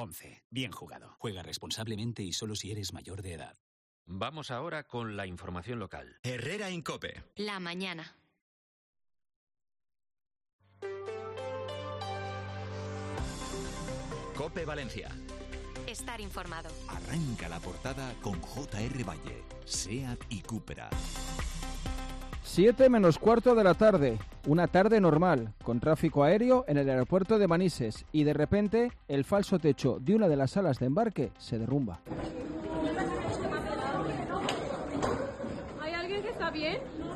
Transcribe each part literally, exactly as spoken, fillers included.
once. Bien jugado. Juega responsablemente y solo si eres mayor de edad. Vamos ahora con la información local. Herrera en COPE. La mañana. COPE Valencia. Estar informado. Arranca la portada con J R Valle, SEAT y Cupra. Siete menos cuarto de la tarde, una tarde normal, con tráfico aéreo en el aeropuerto de Manises y de repente el falso techo de una de las salas de embarque se derrumba. ¿Hay alguien que está bien?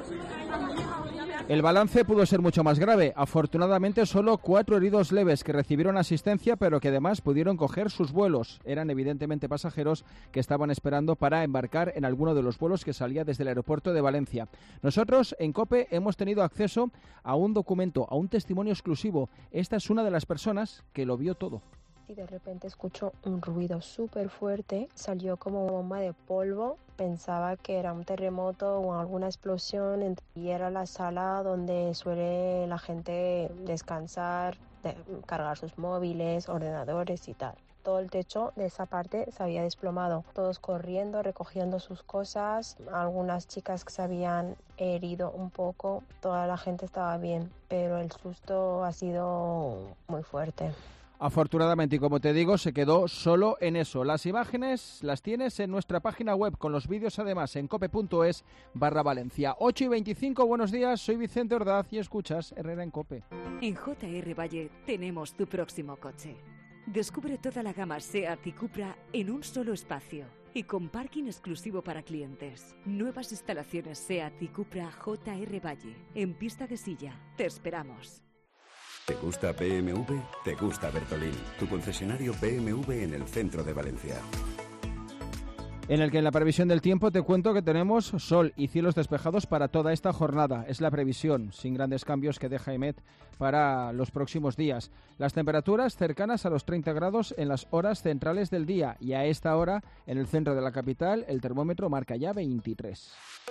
El balance pudo ser mucho más grave. Afortunadamente solo cuatro heridos leves que recibieron asistencia pero que además pudieron coger sus vuelos. Eran evidentemente pasajeros que estaban esperando para embarcar en alguno de los vuelos que salía desde el aeropuerto de Valencia. Nosotros en COPE hemos tenido acceso a un documento, a un testimonio exclusivo. Esta es una de las personas que lo vio todo. Y de repente escucho un ruido súper fuerte, salió como bomba de polvo, pensaba que era un terremoto o alguna explosión y era la sala donde suele la gente descansar, de cargar sus móviles, ordenadores y tal. Todo el techo de esa parte se había desplomado, todos corriendo, recogiendo sus cosas, algunas chicas que se habían herido un poco, toda la gente estaba bien, pero el susto ha sido muy fuerte. Afortunadamente, y como te digo, se quedó solo en eso. Las imágenes las tienes en nuestra página web, con los vídeos además en cope.es barra Valencia. ocho y veinticinco, buenos días, soy Vicente Ordaz y escuchas Herrera en COPE. En J R Valle tenemos tu próximo coche. Descubre toda la gama SEAT y Cupra en un solo espacio y con parking exclusivo para clientes. Nuevas instalaciones SEAT y Cupra J R Valle en Pista de Silla. Te esperamos. ¿Te gusta B M W? Te gusta Bertolín, tu concesionario B M W en el centro de Valencia. En el que en la previsión del tiempo te cuento que tenemos sol y cielos despejados para toda esta jornada. Es la previsión, sin grandes cambios que deja EMET para los próximos días. Las temperaturas cercanas a los treinta grados en las horas centrales del día y a esta hora en el centro de la capital el termómetro marca ya veintitrés.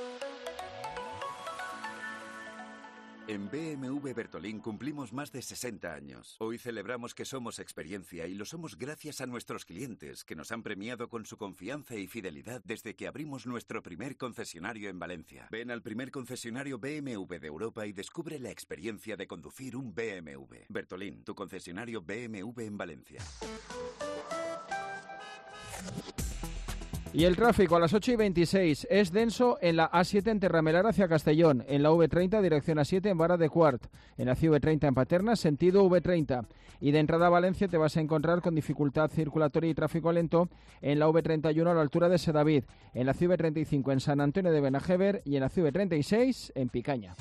En B M W Bertolín cumplimos más de sesenta años. Hoy celebramos que somos experiencia y lo somos gracias a nuestros clientes, que nos han premiado con su confianza y fidelidad desde que abrimos nuestro primer concesionario en Valencia. Ven al primer concesionario B M W de Europa y descubre la experiencia de conducir un B M W. Bertolín, tu concesionario B M W en Valencia. Y el tráfico a las ocho y veintiséis es denso en la A siete en Terramelar hacia Castellón, en la V treinta dirección A siete en Vara de Quart, en la C V treinta en Paterna sentido V treinta. Y de entrada a Valencia te vas a encontrar con dificultad circulatoria y tráfico lento en la V treinta y uno a la altura de Sedavid, en la C V treinta y cinco en San Antonio de Benajever y en la C V treinta y seis en Picaña.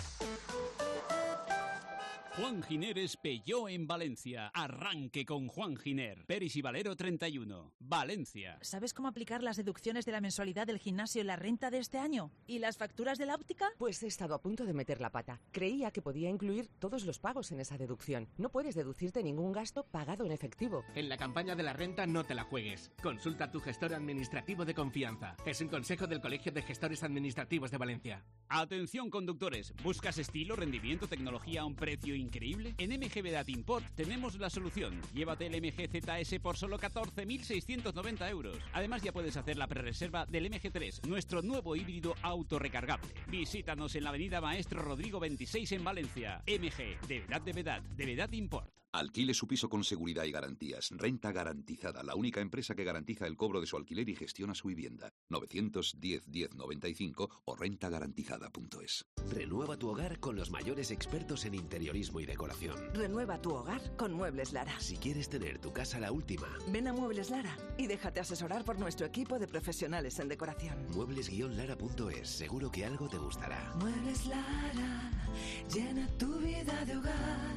Juan Gineres Peugeot en Valencia. Arranque con Juan Giner. Peris y Valero treinta y uno. Valencia. ¿Sabes cómo aplicar las deducciones de la mensualidad del gimnasio en la renta de este año? ¿Y las facturas de la óptica? Pues he estado a punto de meter la pata. Creía que podía incluir todos los pagos en esa deducción. No puedes deducirte ningún gasto pagado en efectivo. En la campaña de la renta no te la juegues. Consulta a tu gestor administrativo de confianza. Es un consejo del Colegio de Gestores Administrativos de Valencia. Atención conductores. ¿Buscas estilo, rendimiento, tecnología a un precio increíble? En M G Vedat Import tenemos la solución. Llévate el M G Z S por solo catorce mil seiscientos noventa euros. Además ya puedes hacer la prerreserva del M G tres, nuestro nuevo híbrido autorrecargable. Visítanos en la avenida Maestro Rodrigo veintiséis en Valencia. M G, de Vedat de Vedat, de Vedat Import. Alquile su piso con seguridad y garantías. Renta Garantizada, la única empresa que garantiza el cobro de su alquiler y gestiona su vivienda. novecientos diez diez noventa y cinco o renta garantizada punto es. Renueva tu hogar con los mayores expertos en interiorismo y decoración. Renueva tu hogar con Muebles Lara. Si quieres tener tu casa a la última, ven a Muebles Lara y déjate asesorar por nuestro equipo de profesionales en decoración. muebles guion lara punto es. Seguro que algo te gustará. Muebles Lara, llena tu vida de hogar.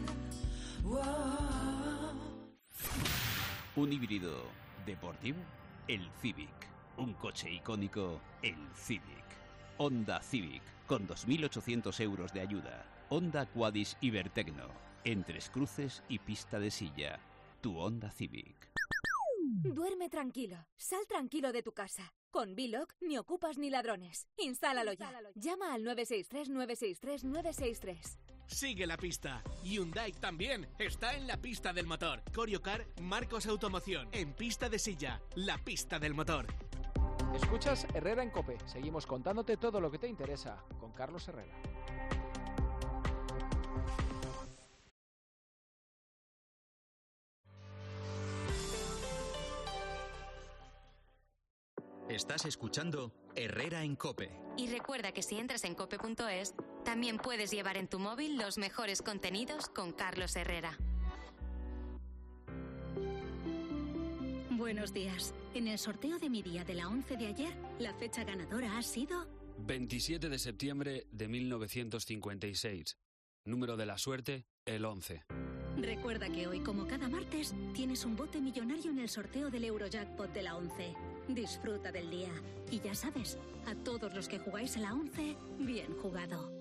Wow. Un híbrido deportivo, el Civic. Un coche icónico, el Civic. Honda Civic, con dos mil ochocientos euros de ayuda. Honda Quadis Ibertecno, en Tres Cruces y Pista de Silla. Tu Honda Civic. Duerme tranquilo, sal tranquilo de tu casa. Con Biloc ni ocupas ni ladrones. Instálalo ya. Llama al nueve seis tres nueve seis tres nueve seis tres. sigue la pista. Hyundai también está en la pista del motor. Coriocar, Marcos Automoción. En pista de silla, la pista del motor. Escuchas Herrera en COPE. Seguimos contándote todo lo que te interesa con Carlos Herrera. Estás escuchando Herrera en COPE. Y recuerda que si entras en cope punto es, también puedes llevar en tu móvil los mejores contenidos con Carlos Herrera. Buenos días. En el sorteo de mi día de la once de ayer, la fecha ganadora ha sido... veintisiete de septiembre de mil novecientos cincuenta y seis. Número de la suerte, el once. Recuerda que hoy, como cada martes, tienes un bote millonario en el sorteo del Eurojackpot de la once. Disfruta del día. Y ya sabes, a todos los que jugáis a la once, bien jugado.